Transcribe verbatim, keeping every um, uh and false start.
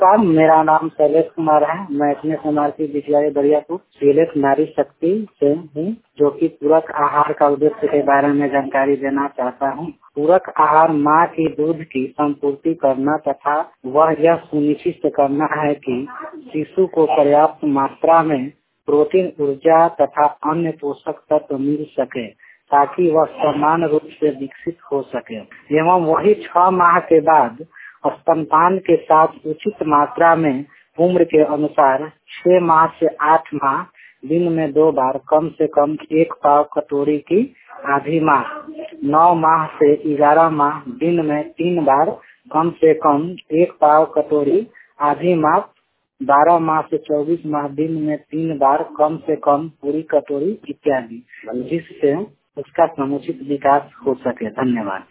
नमस्कार, मेरा नाम शैलेश कुमार है। मैं अपने समाज की विद्यालय दरियापुर सीलेट नारी शक्ति से हूँ, जो कि पूरक आहार का उद्देश्य के बारे में जानकारी देना चाहता हूँ। पूरक आहार माँ की दूध की संपूर्ति करना तथा वह यह सुनिश्चित करना है कि शिशु को पर्याप्त मात्रा में प्रोटीन, ऊर्जा तथा अन्य पोषक तत्व मिल सके ताकि वह समान रूप से विकसित हो सके एवं वही छह माह के बाद स्तनपान के साथ उचित मात्रा में उम्र के अनुसार छह माह से आठ माह दिन में दो बार कम से कम एक पाव कटोरी की आधी माह, नौ माह से ग्यारह माह दिन में तीन बार कम से कम एक पाव कटोरी आधी माह, बारह माह से चौबीस माह दिन में तीन बार कम से कम पूरी कटोरी इत्यादि, जिससे उसका समुचित विकास हो सके। धन्यवाद।